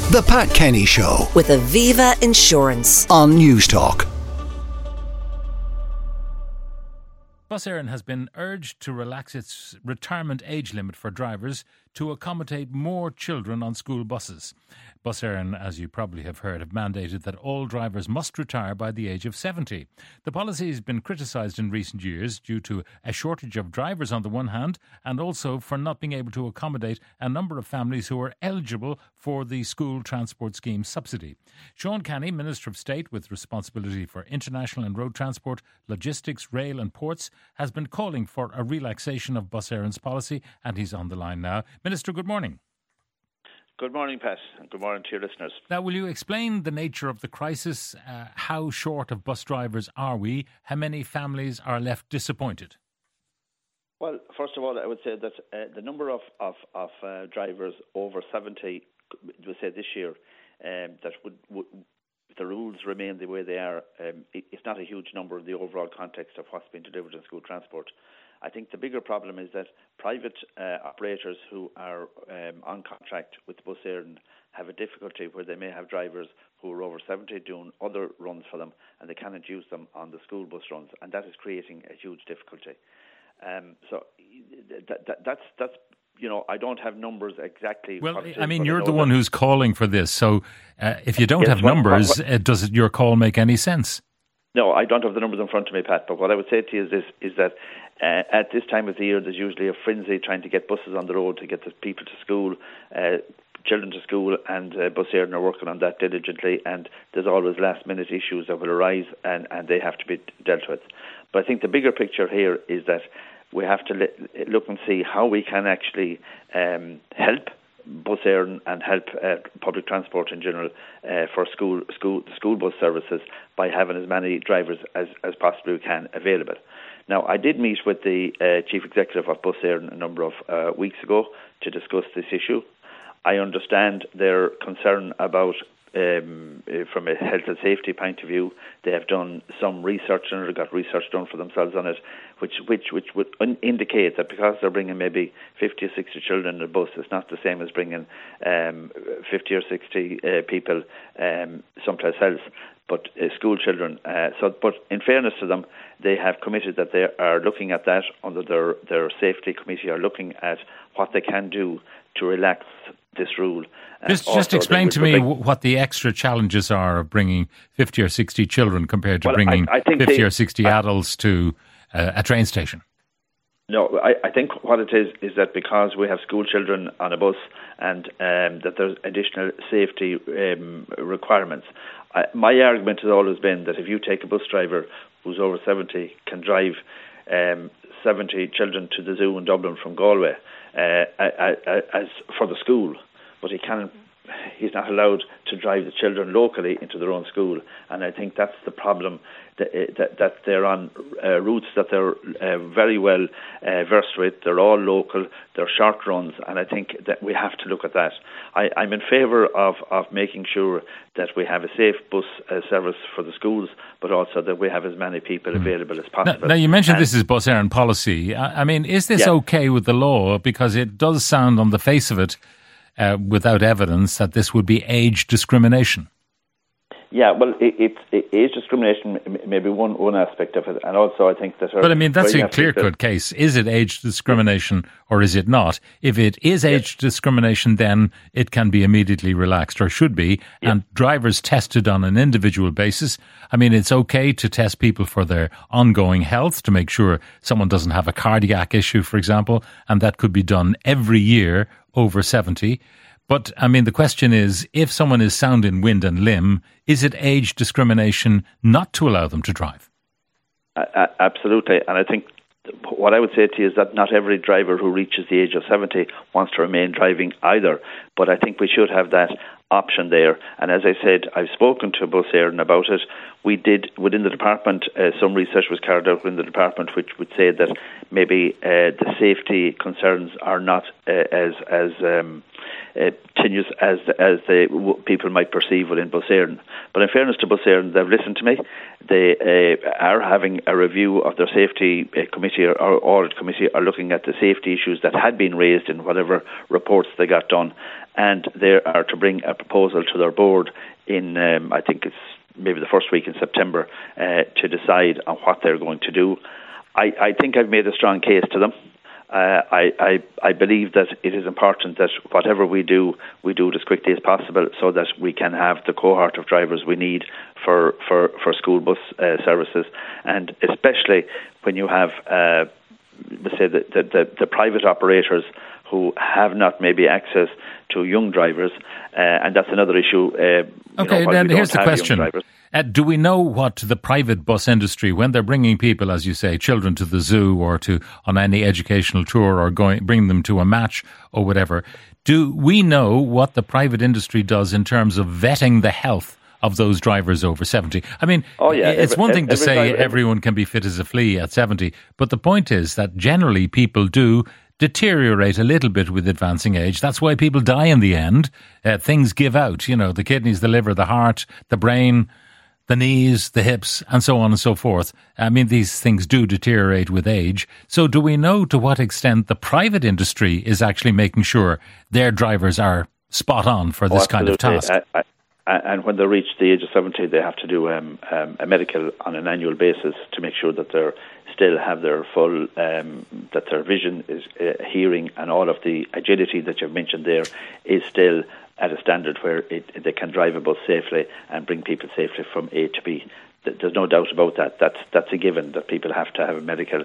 The Pat Kenny Show with Aviva Insurance on Newstalk. Bus Éireann has been urged to relax its retirement age limit for drivers to accommodate more children on school buses. Bus Éireann, as you probably have heard, have mandated that all drivers must retire by the age of 70. The policy has been criticised in recent years due to a shortage of drivers on the one hand, and also for not being able to accommodate a number of families who are eligible for the school transport scheme subsidy. Sean Canny, Minister of State with responsibility for international and road transport, logistics, rail and ports, has been calling for a relaxation of Bus Éireann's policy, and he's on the line now. Minister, good morning. Good morning, Pat, and good morning to your listeners. Now, will you explain the nature of the crisis? How short of bus drivers are we? How many families are left disappointed? Well, first of all, I would say that the number of drivers over 70, we say this year, that would if the rules remain the way they are, it's not a huge number in the overall context of what's been delivered in school transport. I think the bigger problem is that private operators who are on contract with Bus Éireann have a difficulty where they may have drivers who are over 70 doing other runs for them, and they cannot use them on the school bus runs, and that is creating a huge difficulty. So that's you know, I don't have numbers exactly. Well, I mean, you're the one who's calling for this, so if you don't have numbers, does your call make any sense? No, I don't have the numbers in front of me, Pat, but what I would say to you is that at this time of the year, there's usually a frenzy trying to get buses on the road to get the people to school, children to school, and Bus Éireann are working on that diligently, and there's always last-minute issues that will arise, and they have to be dealt with. But I think the bigger picture here is that we have to look and see how we can actually help Bus Éireann and help public transport in general for school bus services by having as many drivers as possibly we can available. Now, I did meet with the Chief Executive of Bus Éireann a number of weeks ago to discuss this issue. I understand their concern about from a health and safety point of view. They have done some research and they got research done for themselves on it, which would indicate that because they're bringing maybe 50 or 60 children in a bus, it's not the same as bringing 50 or 60 people someplace else, but school children. But in fairness to them, they have committed that they are looking at that under their safety committee, are looking at what they can do to relax this rule. Just explain to me what the extra challenges are of bringing 50 or 60 children compared to bringing 50 or 60 adults to a train station. No, I think what it is that because we have school children on a bus and that there's additional safety requirements. My argument has always been that if you take a bus driver who's over 70 can drive 70 children to the zoo in Dublin from Galway as for the school, but he's not allowed to drive the children locally into their own school, and I think that's the problem, that they're on routes that they're very well versed with. They're all local, they're short runs, and I think that we have to look at that. I'm in favour of making sure that we have a safe bus service for the schools, but also that we have as many people available as possible. Now you mentioned this is Bus Éireann policy. I mean, is this okay with the law? Because it does sound on the face of it, without evidence, that this would be age discrimination. Yeah, well, it's age discrimination may be one aspect of it, and also I think that... But I mean, that's a clear-cut case. Is it age discrimination or is it not? If it is age discrimination, then it can be immediately relaxed, or should be, and drivers tested on an individual basis. I mean, it's okay to test people for their ongoing health to make sure someone doesn't have a cardiac issue, for example, and that could be done every year over 70. But, I mean, the question is, if someone is sound in wind and limb, is it age discrimination not to allow them to drive? Absolutely. And I think what I would say to you is that not every driver who reaches the age of 70 wants to remain driving either. But I think we should have that option there. And as I said, I've spoken to Bus Éireann about it. We did, within the department, some research was carried out within the department which would say that maybe the safety concerns are not as tenuous as the people might perceive within Bus Éireann. But in fairness to Bus Éireann, they've listened to me. They are having a review of their safety committee or audit committee, are looking at the safety issues that had been raised in whatever reports they got done, and they are to bring a proposal to their board in, I think it's maybe the first week in September, to decide on what they're going to do. I think I've made a strong case to them. I believe that it is important that whatever we do it as quickly as possible, so that we can have the cohort of drivers we need for school bus services, and especially when you have, say, the private operators who have not maybe access to young drivers, and that's another issue. Okay, then here's the question. Do we know what the private bus industry, when they're bringing people, as you say, children to the zoo or on any educational tour or bring them to a match or whatever, do we know what the private industry does in terms of vetting the health of those drivers over 70? I mean, it's one thing to say everyone can be fit as a flea at 70, but the point is that generally people do deteriorate a little bit with advancing age. That's why people die in the end. Things give out, the kidneys, the liver, the heart, the brain, the knees, the hips, and so on and so forth. I mean, these things do deteriorate with age. So do we know to what extent the private industry is actually making sure their drivers are spot on for this kind of task? And when they reach the age of 70, they have to do a medical on an annual basis to make sure that they still have their full, that their vision, is hearing, and all of the agility that you've mentioned there is still at a standard where they can drive a bus safely and bring people safely from A to B. There's no doubt about that. That's a given, that people have to have a medical,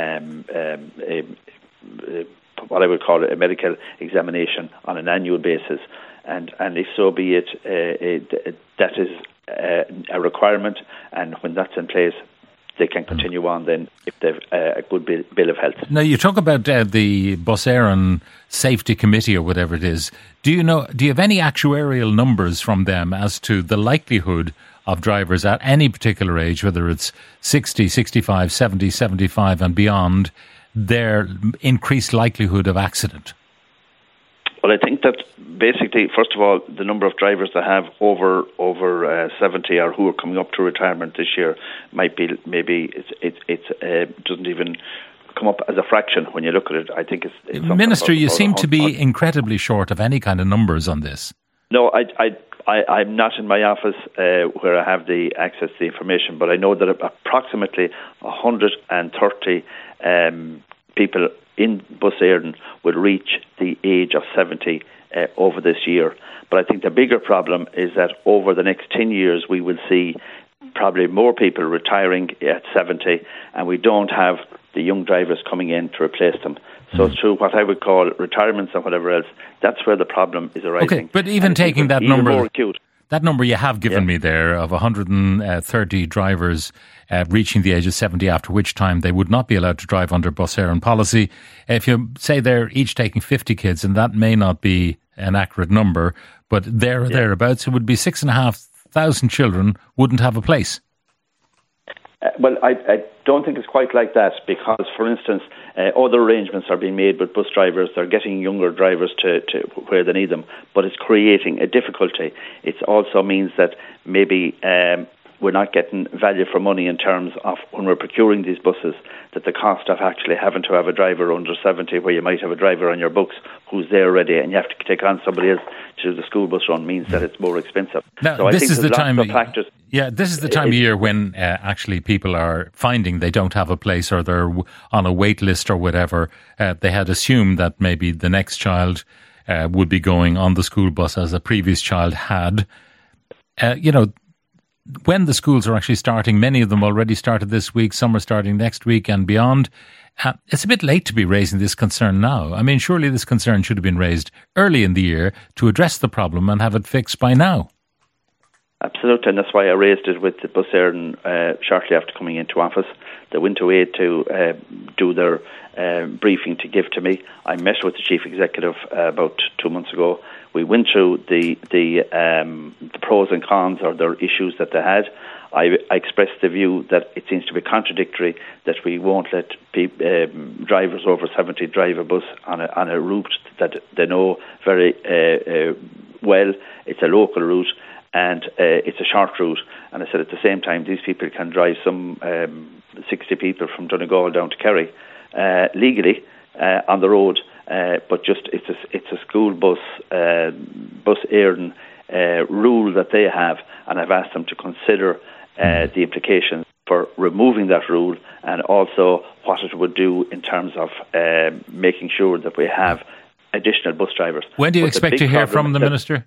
what I would call a medical examination on an annual basis. And if so be it, that is a requirement, and when that's in place, they can continue on then if they've a good bill of health. Now, you talk about the Bus Éireann Safety Committee or whatever it is. Do you have any actuarial numbers from them as to the likelihood of drivers at any particular age, whether it's 60, 65, 70, 75 and beyond, their increased likelihood of accident? Well, I think that basically, first of all, the number of drivers that have over 70 or who are coming up to retirement this year might be, maybe it doesn't even come up as a fraction when you look at it. I think it's Minister, you seem to be incredibly short of any kind of numbers on this. No, I'm not in my office where I have the access to the information, but I know that approximately 130 people in Bus Éireann will reach the age of 70 over this year. But I think the bigger problem is that over the next 10 years we will see probably more people retiring at 70, and we don't have the young drivers coming in to replace them. So through what I would call retirements and whatever else, that's where the problem is arising. Okay, but even taking that number, more acute. That number you have given me there of 130 drivers reaching the age of 70, after which time they would not be allowed to drive under Bus Éireann policy. If you say they're each taking 50 kids, and that may not be an accurate number, but thereabouts, it would be 6,500 children wouldn't have a place. Well, I don't think it's quite like that, because, for instance, other arrangements are being made with bus drivers. They're getting younger drivers to where they need them, but it's creating a difficulty. It also means that maybe we're not getting value for money in terms of when we're procuring these buses, that the cost of actually having to have a driver under 70, where you might have a driver on your books who's there already and you have to take on somebody else to do the school bus run, means that it's more expensive. Now, so this I think is the time of factors. Yeah, this is the time of year when actually people are finding they don't have a place, or they're on a wait list or whatever. They had assumed that maybe the next child would be going on the school bus as a previous child had. When the schools are actually starting, many of them already started this week, some are starting next week and beyond. It's a bit late to be raising this concern now. I mean, surely this concern should have been raised early in the year to address the problem and have it fixed by now. Absolutely, and that's why I raised it with the Bus Éireann shortly after coming into office. They went away to do their briefing to give to me. I met with the Chief Executive about 2 months ago. We went through the pros and cons, or the issues that they had. I expressed the view that it seems to be contradictory that we won't let drivers over 70 drive a bus on a route that they know very well. It's a local route and it's a short route. And I said at the same time, these people can drive some 60 people from Donegal down to Kerry legally on the road, but just it's a school bus Éireann rule that they have, and I've asked them to consider the implications for removing that rule, and also what it would do in terms of making sure that we have additional bus drivers. When do you expect to hear from the Minister?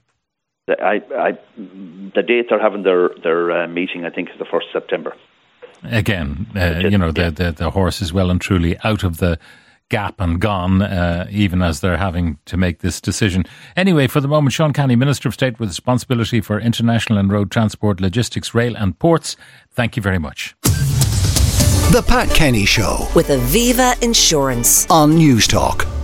The date they're having their meeting, I think, is the 1st of September. Again, the horse is well and truly out of the gap and gone, even as they're having to make this decision. Anyway, for the moment, Sean Canny, Minister of State with responsibility for international and road transport, logistics, rail and ports, thank you very much. The Pat Kenny Show with Aviva Insurance on News Talk.